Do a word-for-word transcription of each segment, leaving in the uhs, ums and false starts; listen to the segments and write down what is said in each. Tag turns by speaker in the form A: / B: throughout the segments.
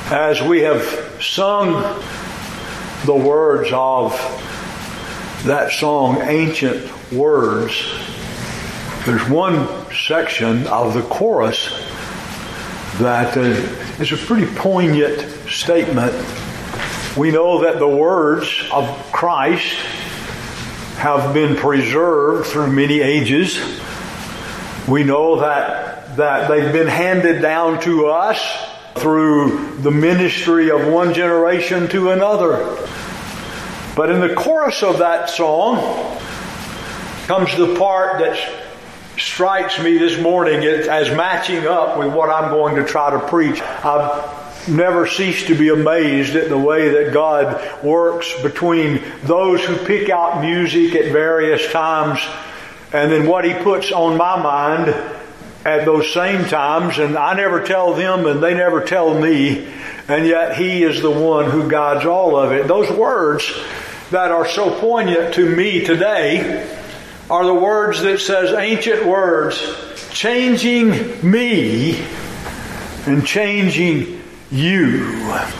A: As we have sung the words of that song, Ancient Words, there's one section of the chorus that uh, is a pretty poignant statement. We know that the words of Christ have been preserved through many ages. We know that, that they've been handed down to us through the ministry of one generation to another. But in the chorus of that song comes the part that strikes me this morning as matching up with what I'm going to try to preach. I've never ceased to be amazed at the way that God works between those who pick out music at various times and then what He puts on my mind at those same times, and I never tell them and they never tell me, and yet He is the one who guides all of it. Those words that are so poignant to me today are the words that says, ancient words, changing me and changing you.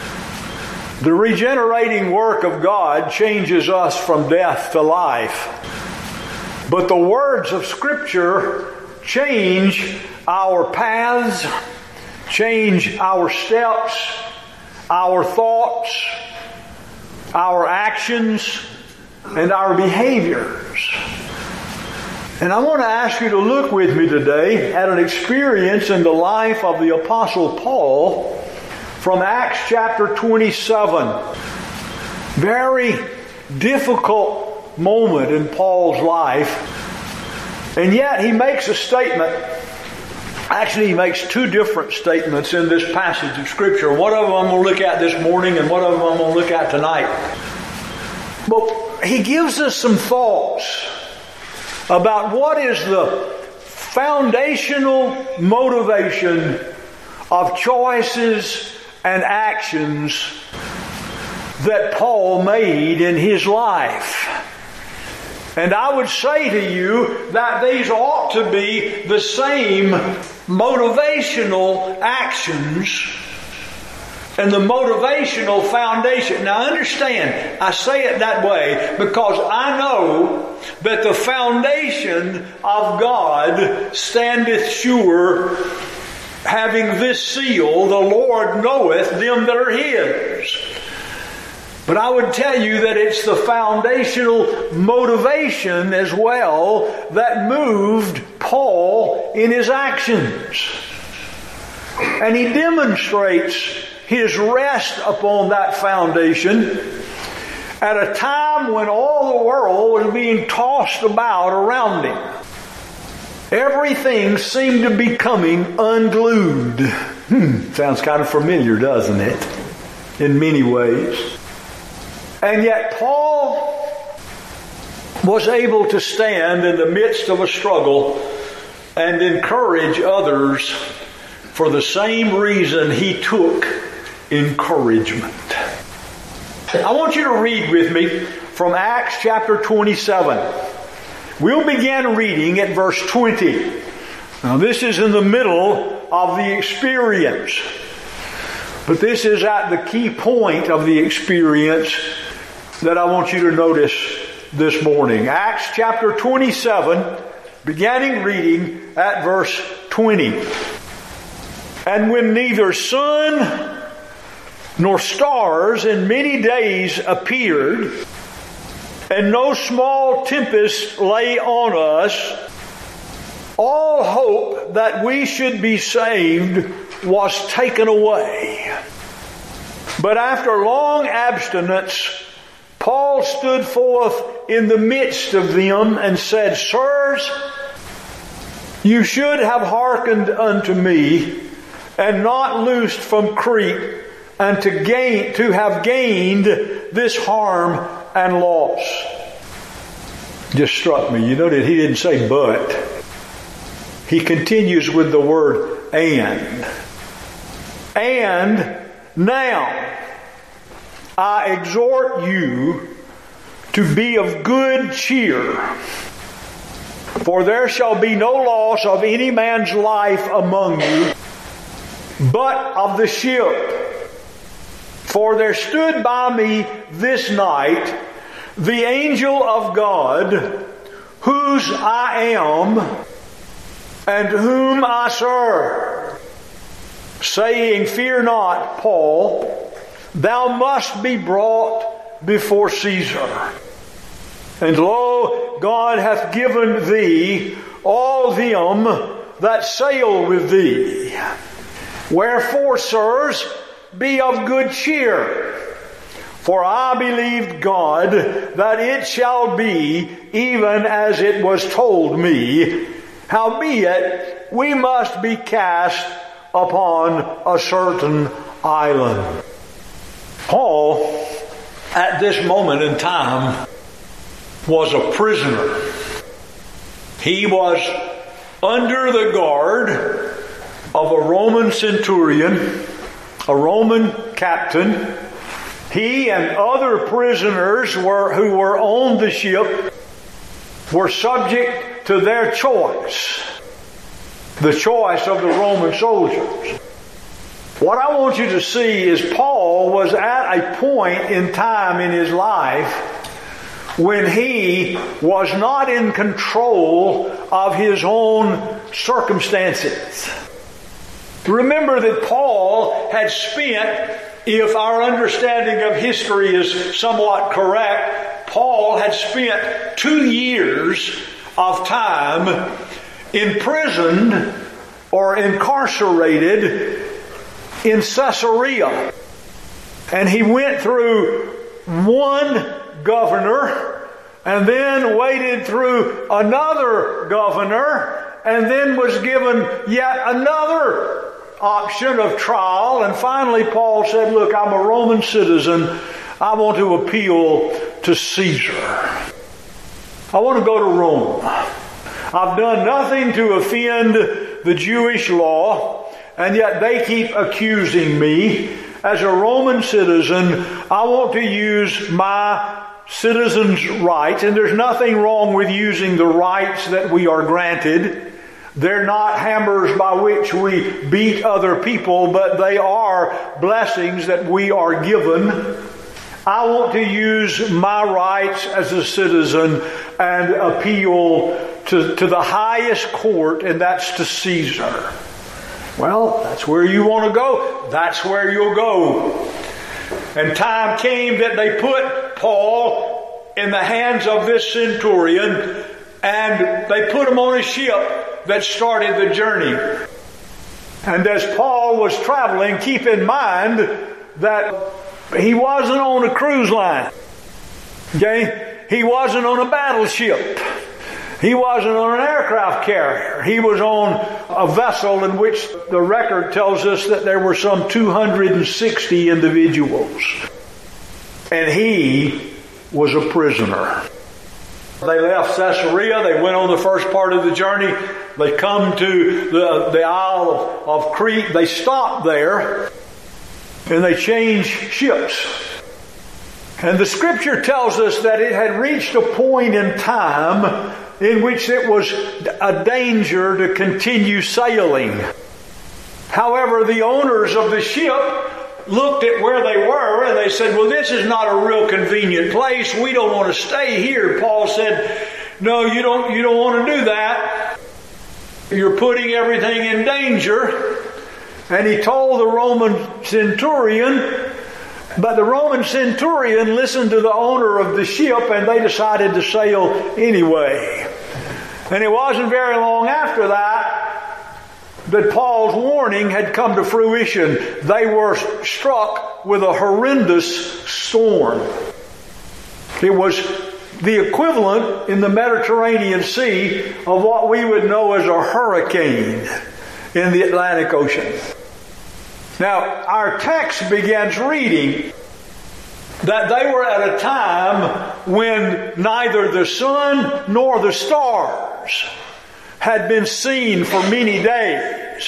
A: The regenerating work of God changes us from death to life. But the words of Scripture change our paths, change our steps, our thoughts, our actions, and our behaviors. And I want to ask you to look with me today at an experience in the life of the Apostle Paul from Acts chapter twenty-seven. Very difficult moment in Paul's life. And yet he makes a statement. Actually, he makes two different statements in this passage of Scripture. One of them I'm going to look at this morning, and one of them I'm going to look at tonight. But he gives us some thoughts about what is the foundational motivation of choices and actions that Paul made in his life. And I would say to you that these ought to be the same motivational actions and the motivational foundation. Now understand, I say it that way because I know that the foundation of God standeth sure, having this seal, the Lord knoweth them that are His. But I would tell you that it's the foundational motivation as well that moved Paul in his actions. And he demonstrates his rest upon that foundation at a time when all the world was being tossed about around him. Everything seemed to be coming unglued. Hmm, sounds kind of familiar, doesn't it? In many ways. And yet Paul was able to stand in the midst of a struggle and encourage others for the same reason he took encouragement. I want you to read with me from Acts chapter twenty-seven. We'll begin reading at verse twenty. Now this is in the middle of the experience. But this is at the key point of the experience that I want you to notice this morning. Acts chapter twenty-seven, beginning reading at verse twenty. And when neither sun nor stars in many days appeared, and no small tempest lay on us, all hope that we should be saved was taken away. But after long abstinence, Paul stood forth in the midst of them and said, Sirs, you should have hearkened unto me, and not loosed from Crete, and to gain to have gained this harm and loss. Just struck me. You know that he didn't say but. He continues with the word and. And now I exhort you to be of good cheer, for there shall be no loss of any man's life among you, but of the ship. For there stood by me this night the angel of God, whose I am, and whom I serve, saying, Fear not, Paul, thou must be brought before Caesar. And lo, God hath given thee all them that sail with thee. Wherefore, sirs, be of good cheer. For I believed God that it shall be even as it was told me. Howbeit, we must be cast upon a certain island. Paul, at this moment in time, was a prisoner. He was under the guard of a Roman centurion, a Roman captain. He and other prisoners were, who were on the ship were subject to their choice, the choice of the Roman soldiers. What I want you to see is Paul was at a point in time in his life when he was not in control of his own circumstances. Remember that Paul had spent, if our understanding of history is somewhat correct, Paul had spent two years of time imprisoned or incarcerated in Caesarea. And he went through one governor and then waited through another governor and then was given yet another option of trial. And finally Paul said, look, I'm a Roman citizen. I want to appeal to Caesar. I want to go to Rome. I've done nothing to offend the Jewish law, and yet they keep accusing me. As a Roman citizen, I want to use my citizens' rights, and there's nothing wrong with using the rights that we are granted. They're not hammers by which we beat other people, but they are blessings that we are given. I want to use my rights as a citizen and appeal to, to the highest court, and that's to Caesar. Well, that's where you want to go. That's where you'll go. And time came that they put Paul in the hands of this centurion, and they put him on a ship that started the journey. And as Paul was traveling, keep in mind that he wasn't on a cruise line. Okay? He wasn't on a battleship. He wasn't on an aircraft carrier. He was on a vessel in which the record tells us that there were some two hundred sixty individuals. And he was a prisoner. They left Caesarea. They went on the first part of the journey. They come to the, the Isle of, of Crete. They stopped there and they changed ships. And the scripture tells us that it had reached a point in time in which it was a danger to continue sailing. However, the owners of the ship looked at where they were and they said, well, this is not a real convenient place. We don't want to stay here. Paul said, no, you don't, you don't want to do that. You're putting everything in danger. And he told the Roman centurion, but the Roman centurion listened to the owner of the ship and they decided to sail anyway. And it wasn't very long after that that Paul's warning had come to fruition. They were struck with a horrendous storm. It was the equivalent in the Mediterranean Sea of what we would know as a hurricane in the Atlantic Ocean. Now, our text begins reading that they were at a time when neither the sun nor the stars had been seen for many days.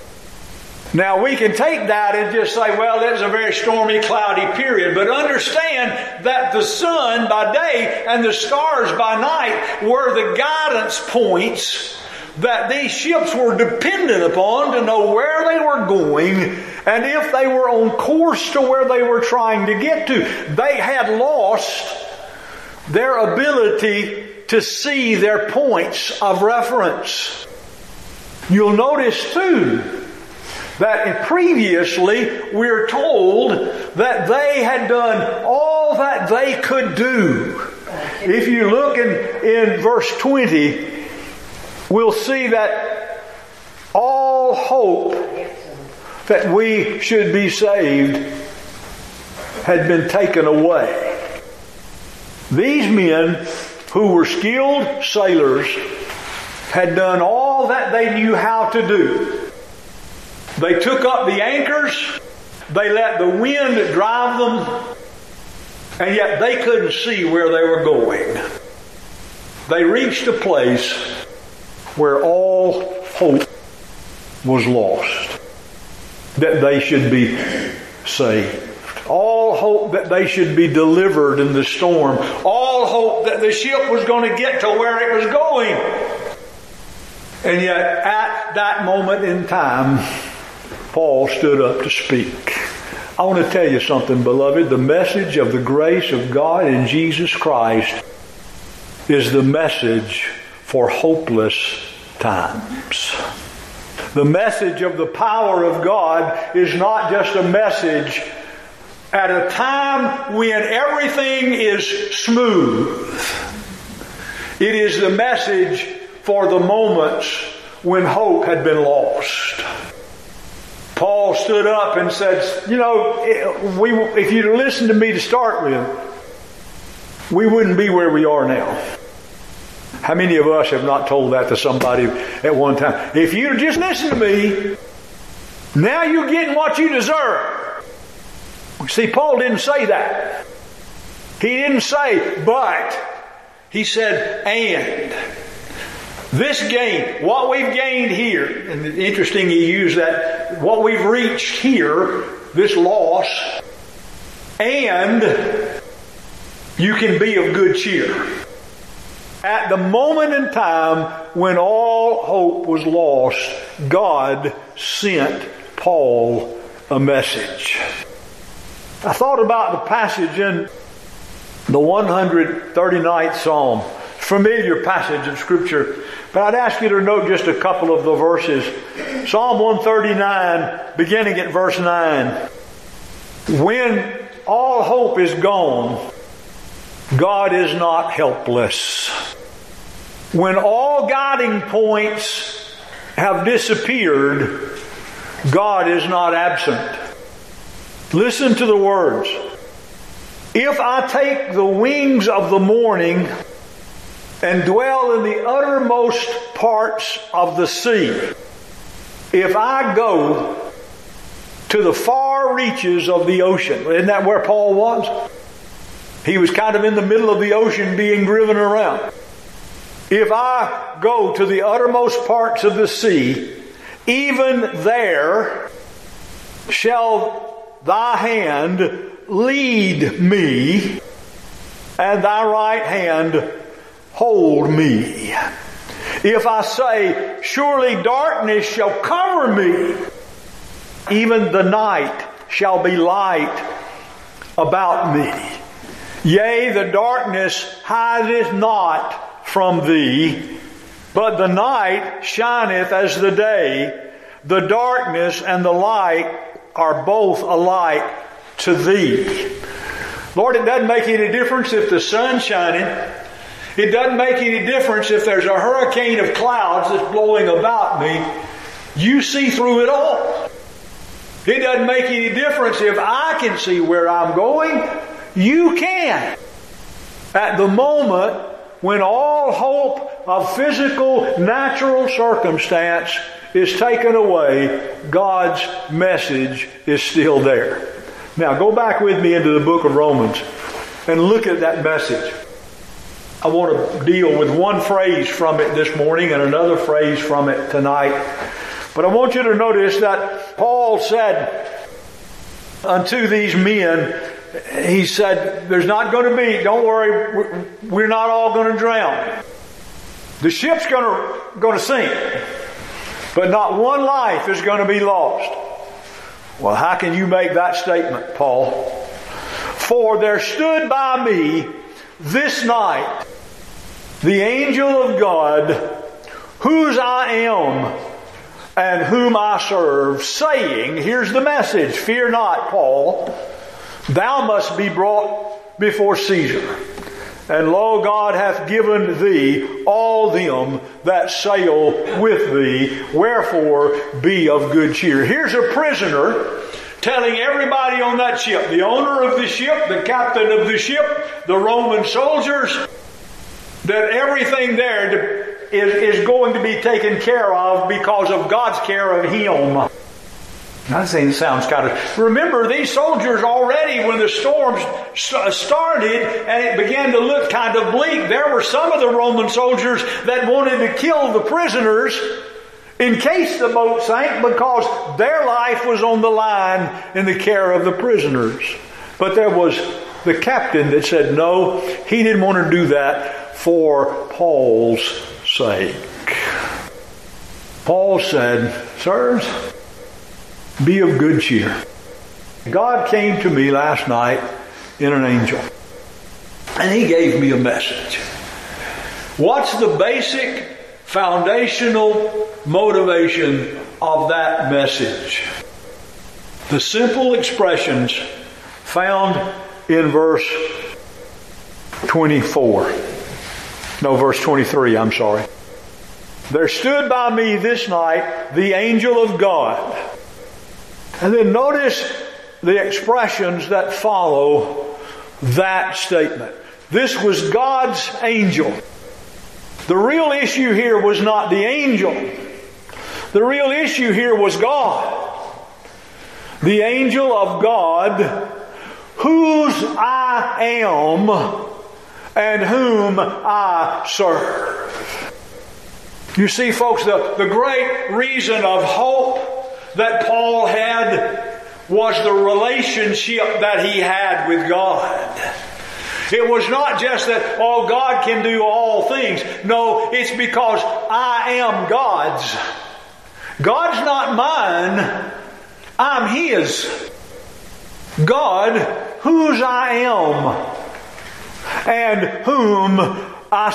A: Now, we can take that and just say, well, it was a very stormy, cloudy period. But understand that the sun by day and the stars by night were the guidance points that these ships were dependent upon to know where they were going and if they were on course to where they were trying to get to. They had lost their ability to see their points of reference. You'll notice too that previously we're told that they had done all that they could do. If you look in, in verse twenty, we'll see that all hope that we should be saved had been taken away. These men, who were skilled sailors, had done all that they knew how to do. They took up the anchors, they let the wind drive them, and yet they couldn't see where they were going. They reached a place where all hope was lost, that they should be saved. All hope that they should be delivered in the storm. All hope that the ship was going to get to where it was going. And yet, at that moment in time, Paul stood up to speak. I want to tell you something, beloved. The message of the grace of God in Jesus Christ is the message for hopeless times. The message of the power of God is not just a message at a time when everything is smooth. It is the message for the moments when hope had been lost. Paul stood up and said, you know, we, if you'd listened to me to start with, we wouldn't be where we are now. How many of us have not told that to somebody at one time? If you just listen to me, now you're getting what you deserve. See, Paul didn't say that. He didn't say, but. He said, and. This gain, what we've gained here, and it's interesting he used that, what we've reached here, this loss, and you can be of good cheer. At the moment in time when all hope was lost, God sent Paul a message. I thought about the passage in the one hundred thirty-ninth Psalm. Familiar passage of Scripture. But I'd ask you to note just a couple of the verses. Psalm one thirty-nine, beginning at verse nine. When all hope is gone, God is not helpless. When all guiding points have disappeared, God is not absent. Listen to the words. If I take the wings of the morning and dwell in the uttermost parts of the sea, if I go to the far reaches of the ocean, isn't that where Paul was? He was kind of in the middle of the ocean being driven around. If I go to the uttermost parts of the sea, even there shall thy hand lead me, and thy right hand hold me. If I say, surely darkness shall cover me, even the night shall be light about me. Yea, the darkness hideth not from thee, but the night shineth as the day. The darkness and the light are both alike to thee. Lord, it doesn't make any difference if the sun's shining. It doesn't make any difference if there's a hurricane of clouds that's blowing about me. You see through it all. It doesn't make any difference if I can see where I'm going. You can. At the moment when all hope of physical, natural circumstance is taken away, God's message is still there. Now go back with me into the book of Romans and look at that message. I want to deal with one phrase from it this morning and another phrase from it tonight. But I want you to notice that Paul said unto these men, he said, there's not going to be, don't worry, we're not all going to drown. The ship's going to going to sink. But not one life is going to be lost. Well, how can you make that statement, Paul? For there stood by me this night the angel of God, whose I am and whom I serve, saying, here's the message, fear not, Paul, thou must be brought before Caesar. And lo, God hath given thee all them that sail with thee. Wherefore, be of good cheer. Here's a prisoner telling everybody on that ship, the owner of the ship, the captain of the ship, the Roman soldiers, that everything there is, is going to be taken care of because of God's care of him. That sounds kind of... Remember, these soldiers already, when the storm started and it began to look kind of bleak, there were some of the Roman soldiers that wanted to kill the prisoners in case the boat sank, because their life was on the line in the care of the prisoners. But there was the captain that said no, he didn't want to do that for Paul's sake. Paul said, sirs, be of good cheer. God came to me last night in an angel, and He gave me a message. What's the basic foundational motivation of that message? The simple expressions found in verse twenty-four. No, verse twenty-three, I'm sorry. There stood by me this night the angel of God. And then notice the expressions that follow that statement. This was God's angel. The real issue here was not the angel. The real issue here was God. The angel of God, whose I am and whom I serve. You see, folks, the, the great reason of hope that Paul had was the relationship that he had with God. It was not just that, oh, God can do all things. No, it's because I am God's. God's not mine. I'm His. God, whose I am and whom I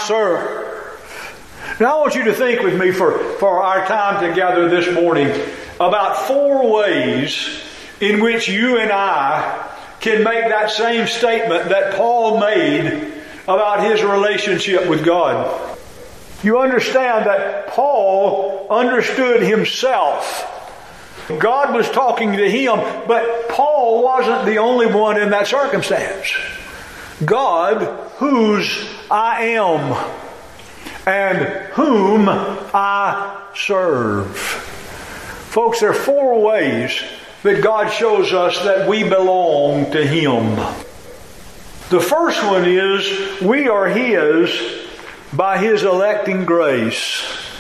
A: serve. Now I want you to think with me for, for our time together this morning about four ways in which you and I can make that same statement that Paul made about his relationship with God. You understand that Paul understood himself. God was talking to him, but Paul wasn't the only one in that circumstance. God, whose I am and whom I serve. Folks, there are four ways that God shows us that we belong to Him. The first one is we are His by His electing grace.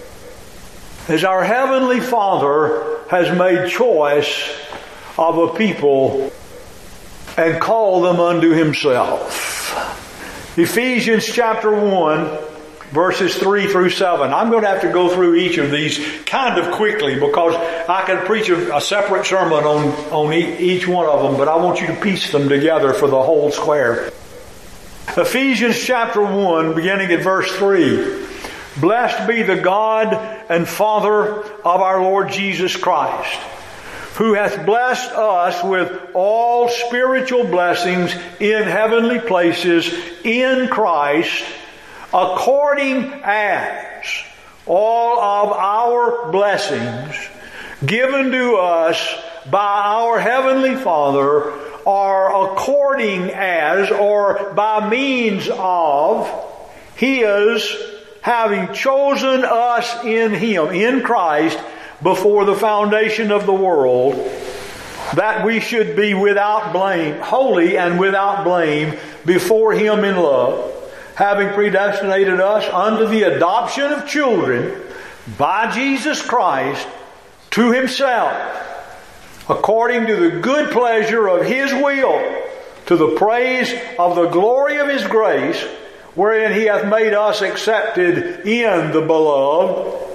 A: As our Heavenly Father has made choice of a people and called them unto Himself. Ephesians chapter one, verses three through seven. I'm going to have to go through each of these kind of quickly because I could preach a, a separate sermon on, on e- each one of them, but I want you to piece them together for the whole square. Ephesians chapter one, beginning at verse three. Blessed be the God and Father of our Lord Jesus Christ, who hath blessed us with all spiritual blessings in heavenly places in Christ, according as all of our blessings given to us by our Heavenly Father are according as, or by means of, His having chosen us in Him, in Christ, before the foundation of the world, that we should be without blame, holy and without blame before Him in love, having predestinated us unto the adoption of children by Jesus Christ to Himself, according to the good pleasure of His will, to the praise of the glory of His grace, wherein He hath made us accepted in the Beloved.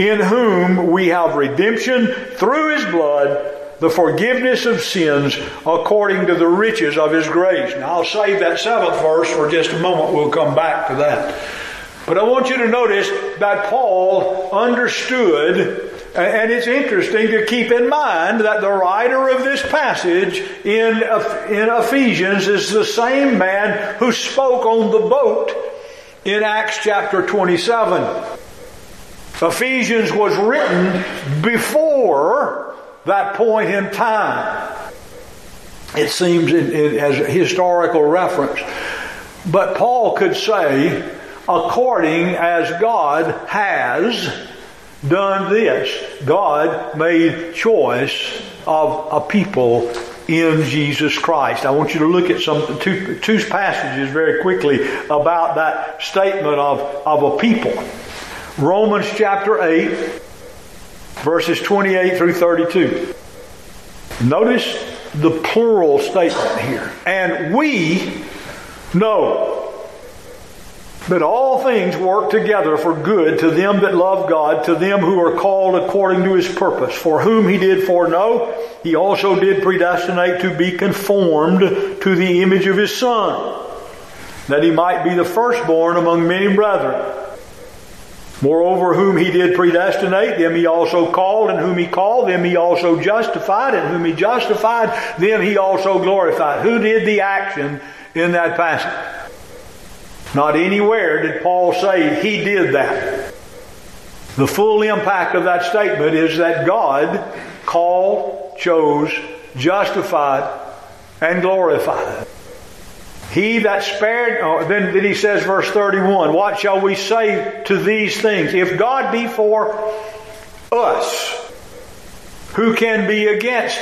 A: in whom we have redemption through His blood, the forgiveness of sins according to the riches of His grace. Now I'll save that seventh verse for just a moment. We'll come back to that. But I want you to notice that Paul understood, and it's interesting to keep in mind that the writer of this passage in, in Ephesians is the same man who spoke on the boat in Acts chapter twenty-seven. Ephesians was written before that point in time. It seems in, in, as a historical reference. But Paul could say, according as God has done this. God made choice of a people in Jesus Christ. I want you to look at some two, two passages very quickly about that statement of, of a people. Romans chapter eight, verses twenty-eight through thirty-two. Notice the plural statement here. And we know that all things work together for good to them that love God, to them who are called according to His purpose. For whom He did foreknow, He also did predestinate to be conformed to the image of His Son, that He might be the firstborn among many brethren. Moreover, whom He did predestinate, them He also called, and whom He called, them He also justified, and whom He justified, them He also glorified. Who did the action in that passage? Not anywhere did Paul say He did that. The full impact of that statement is that God called, chose, justified, and glorified. He that spared, oh, then, then he says, verse thirty-one, what shall we say to these things? If God be for us, who can be against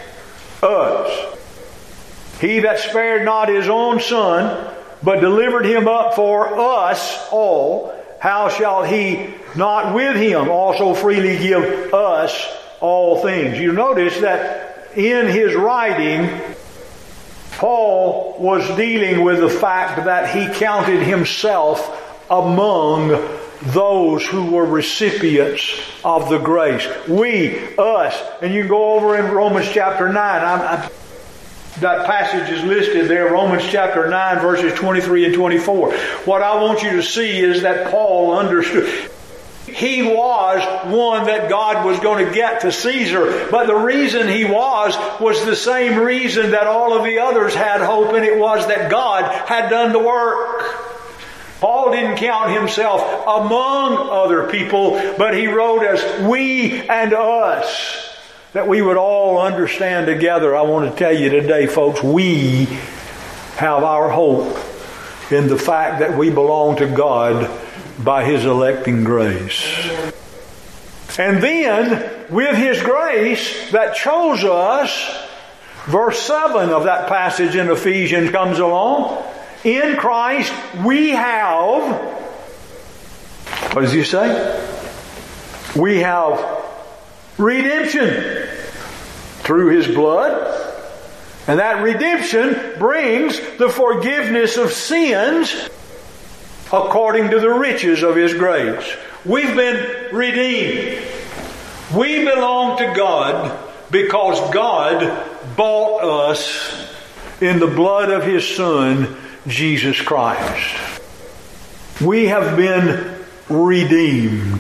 A: us? He that spared not His own Son, but delivered Him up for us all, how shall He not with Him also freely give us all things? You notice that in his writing, Paul was dealing with the fact that he counted himself among those who were recipients of the grace. We, us. And you can go over in Romans chapter nine. I'm, I'm, that passage is listed there, Romans chapter nine, verses twenty-three and twenty-four. What I want you to see is that Paul understood. He was one that God was going to get to Caesar. But the reason he was, was the same reason that all of the others had hope, and it was that God had done the work. Paul didn't count himself among other people, but he wrote as we and us, that we would all understand together. I want to tell you today, folks, we have our hope in the fact that we belong to God by His electing grace. And then, with His grace that chose us, verse seven of that passage in Ephesians comes along. In Christ we have, what does He say? We have redemption through His blood. And that redemption brings the forgiveness of sins according to the riches of His grace. We've been redeemed. We belong to God because God bought us in the blood of His Son, Jesus Christ. We have been redeemed.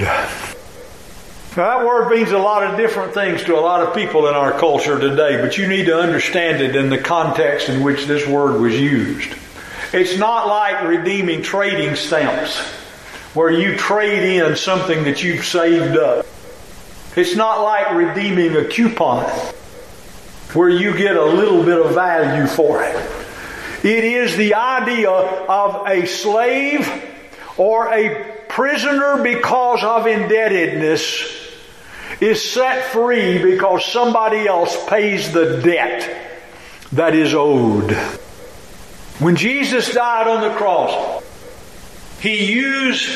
A: Now, that word means a lot of different things to a lot of people in our culture today, but you need to understand it in the context in which this word was used. It's not like redeeming trading stamps, where you trade in something that you've saved up. It's not like redeeming a coupon, where you get a little bit of value for it. It is the idea of a slave or a prisoner because of indebtedness is set free because somebody else pays the debt that is owed. When Jesus died on the cross, He used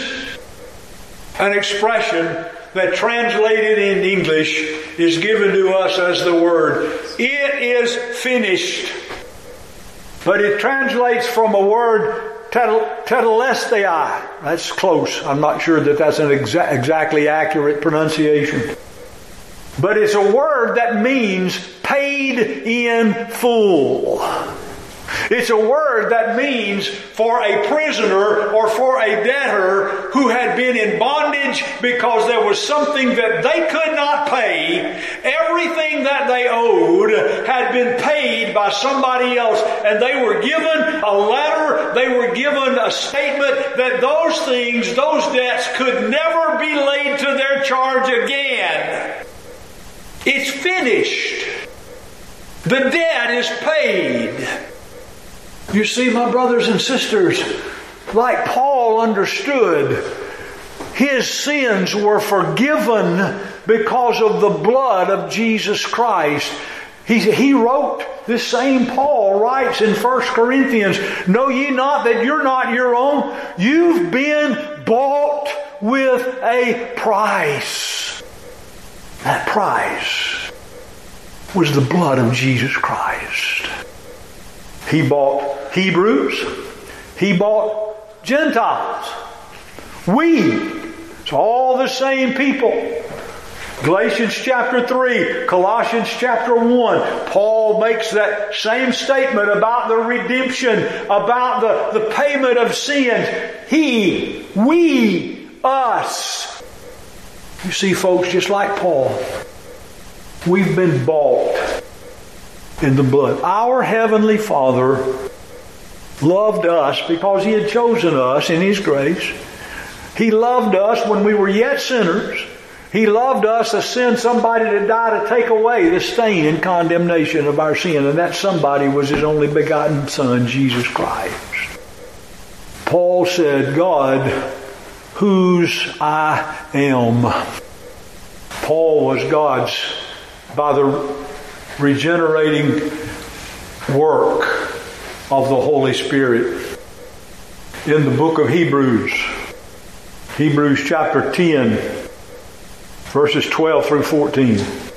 A: an expression that translated in English is given to us as the word, "It is finished." But it translates from a word tetelestai. That's close. I'm not sure that that's an exa- exactly accurate pronunciation. But it's a word that means paid in full. It's a word that means for a prisoner or for a debtor who had been in bondage because there was something that they could not pay. Everything that they owed had been paid by somebody else, and they were given a letter, they were given a statement that those things, those debts could never be laid to their charge again. It's finished. The debt is paid. You see, my brothers and sisters, like Paul understood, his sins were forgiven because of the blood of Jesus Christ. He, he wrote, this same Paul writes in First Corinthians, know ye not that you're not your own? You've been bought with a price. That price was the blood of Jesus Christ. He bought Hebrews. He bought Gentiles. We. It's all the same people. Galatians chapter three, Colossians chapter one. Paul makes that same statement about the redemption, about the, the payment of sins. He, we, us. You see, folks, just like Paul, we've been bought in the blood. Our Heavenly Father loved us because He had chosen us in His grace. He loved us when we were yet sinners. He loved us to send somebody to die to take away the stain and condemnation of our sin. And that somebody was His only begotten Son, Jesus Christ. Paul said, God, whose I am. Paul was God's by the regenerating work of the Holy Spirit. In the book of Hebrews, Hebrews chapter ten, verses twelve through fourteen.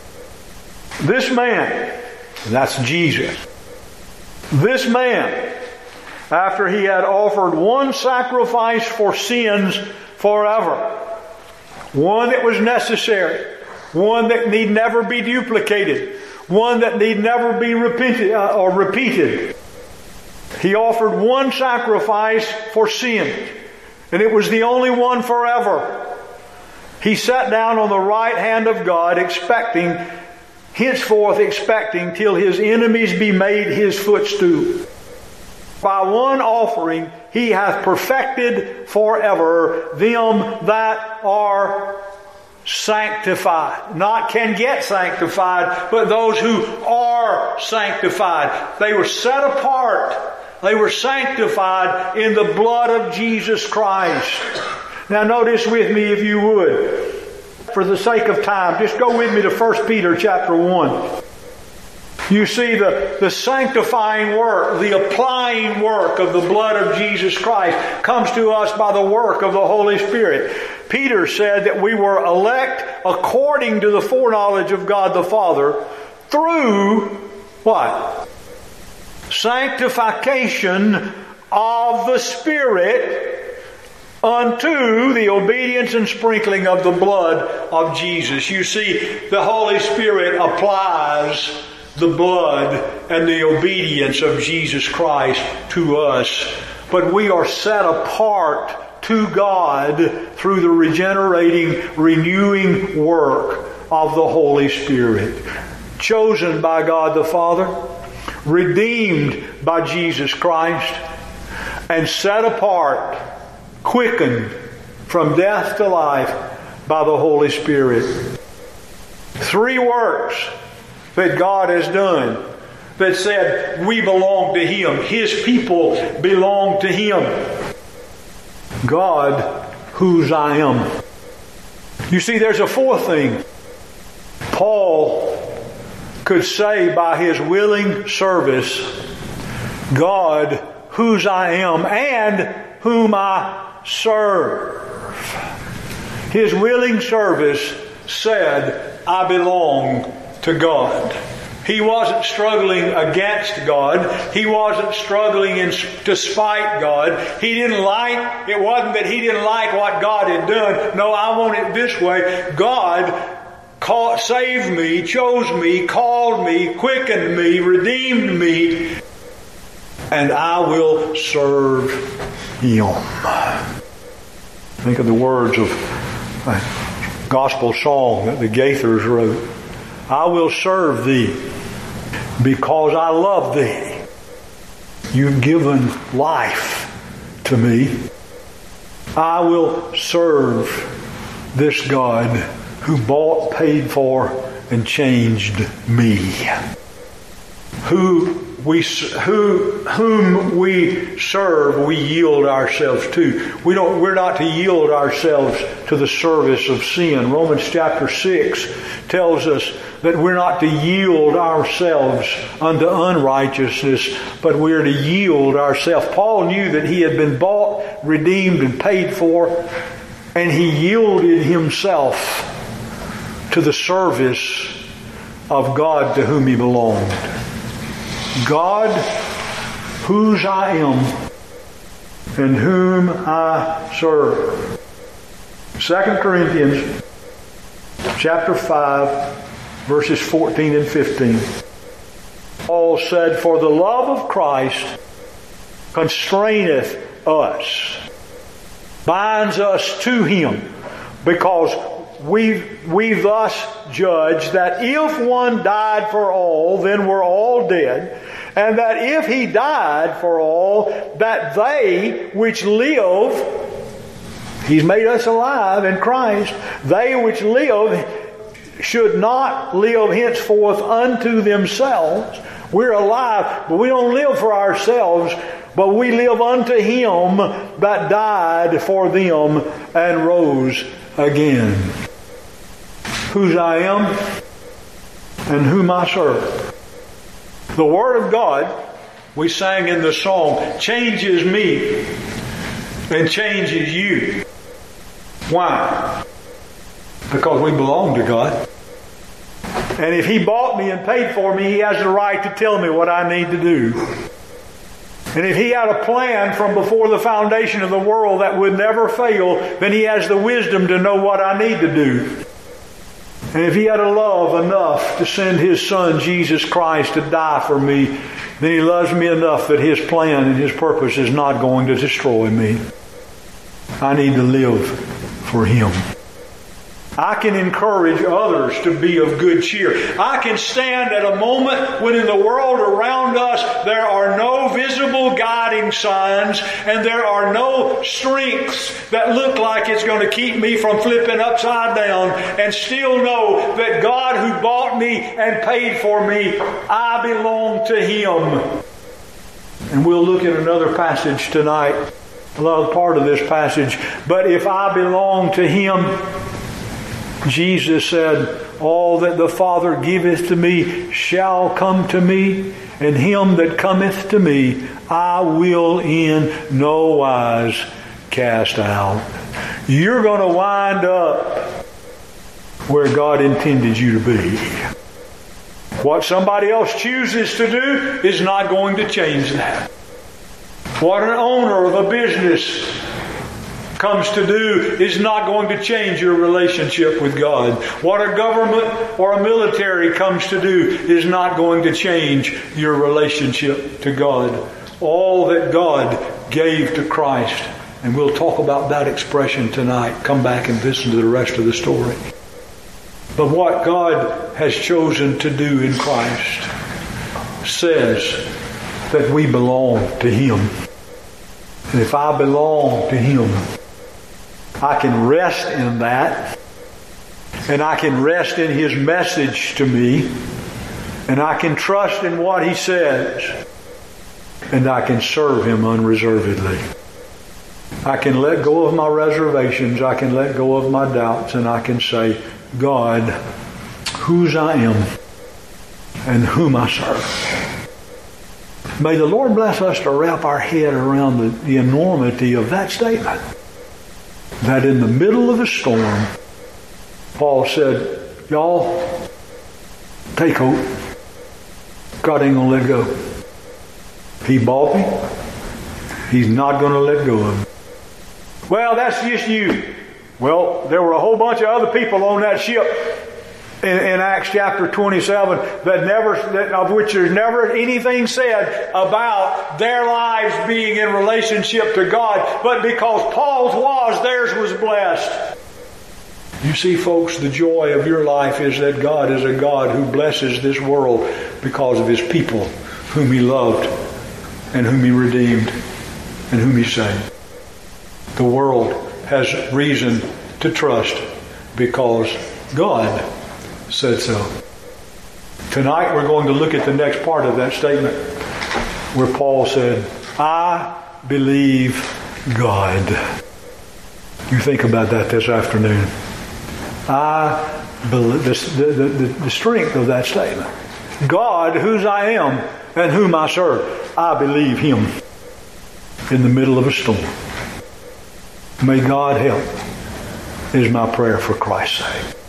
A: This man, that's Jesus, this man, after he had offered one sacrifice for sins forever, one that was necessary, one that need never be duplicated, one that need never be repented uh, or repeated. He offered one sacrifice for sin, and it was the only one forever. He sat down on the right hand of God, expecting, henceforth expecting, till His enemies be made His footstool. By one offering He hath perfected forever them that are sanctified. Not can get sanctified, but those who are sanctified. They were set apart. They were sanctified in the blood of Jesus Christ. Now notice with me, if you would, for the sake of time, just go with me to First Peter chapter one. You see the, the sanctifying work, the applying work of the blood of Jesus Christ comes to us by the work of the Holy Spirit. Peter said that we were elect according to the foreknowledge of God the Father through what? Sanctification of the Spirit unto the obedience and sprinkling of the blood of Jesus. You see, the Holy Spirit applies the blood and the obedience of Jesus Christ to us. But we are set apart to God through the regenerating, renewing work of the Holy Spirit. Chosen by God the Father, redeemed by Jesus Christ, and set apart, quickened from death to life by the Holy Spirit. Three works that God has done that said we belong to Him. His people belong to Him. God, whose I am. You see, there's a fourth thing. Paul could say by his willing service, God, whose I am and whom I serve. His willing service said, I belong to God. He wasn't struggling against God. He wasn't struggling in, to spite God. He didn't like, it wasn't that he didn't like what God had done. No, I want it this way. God called, saved me, chose me, called me, quickened me, redeemed me, and I will serve Him. Think of the words of a gospel song that the Gaithers wrote. I will serve Thee because I love Thee. You've given life to me. I will serve this God who bought, paid for, and changed me. Who we, who, whom we serve, we yield ourselves to. We don't, we're not to yield ourselves to the service of sin. Romans chapter six tells us that we're not to yield ourselves unto unrighteousness, but we're to yield ourselves. Paul knew that he had been bought, redeemed, and paid for, and he yielded himself to the service of God to whom he belonged. God, whose I am, and whom I serve. Second Corinthians chapter five, verses fourteen and fifteen. Paul said, for the love of Christ constraineth us, binds us to Him, because we we thus judge that if one died for all, then we're all dead, and that if He died for all, that they which live, He's made us alive in Christ, they which live should not live henceforth unto themselves. We're alive, but we don't live for ourselves, but we live unto Him that died for them and rose again. Whose I am and whom I serve. The Word of God, we sang in the song, changes me and changes you. Why? Because we belong to God. And if He bought me and paid for me, He has the right to tell me what I need to do. And if He had a plan from before the foundation of the world that would never fail, then He has the wisdom to know what I need to do. And if He had a love enough to send His Son, Jesus Christ, to die for me, then He loves me enough that His plan and His purpose is not going to destroy me. I need to live for Him. I can encourage others to be of good cheer. I can stand at a moment when in the world around us there are no visible guiding signs and there are no strengths that look like it's going to keep me from flipping upside down, and still know that God who bought me and paid for me, I belong to Him. And we'll look at another passage tonight, another part of this passage. But if I belong to Him, Jesus said, all that the Father giveth to me shall come to me, and him that cometh to me I will in no wise cast out. You're going to wind up where God intended you to be. What somebody else chooses to do is not going to change that. What an owner of a business comes to do is not going to change your relationship with God. What a government or a military comes to do is not going to change your relationship to God. All that God gave to Christ. And we'll talk about that expression tonight. Come back and listen to the rest of the story. But what God has chosen to do in Christ says that we belong to Him. And if I belong to Him, I can rest in that, and I can rest in His message to me, and I can trust in what He says, and I can serve Him unreservedly. I can let go of my reservations, I can let go of my doubts, and I can say, God, whose I am and whom I serve. May the Lord bless us to wrap our head around the, the enormity of that statement. That in the middle of a storm, Paul said, y'all, take hope. God ain't going to let go. He bought me. He's not going to let go of me. Well, that's just you. Well, there were a whole bunch of other people on that ship in, in Acts chapter twenty-seven that never, that, of which there's never anything said about their lives being in relationship to God. But because Paul's was, theirs was blessed. You see, folks, the joy of your life is that God is a God who blesses this world because of His people, whom He loved and whom He redeemed and whom He saved. The world has reason to trust because God said so. Tonight we're going to look at the next part of that statement where Paul said, I believe God. You think about that this afternoon. I believe the, the, the, the strength of that statement. God, whose I am and whom I serve, I believe Him in the middle of a storm. May God help is my prayer for Christ's sake.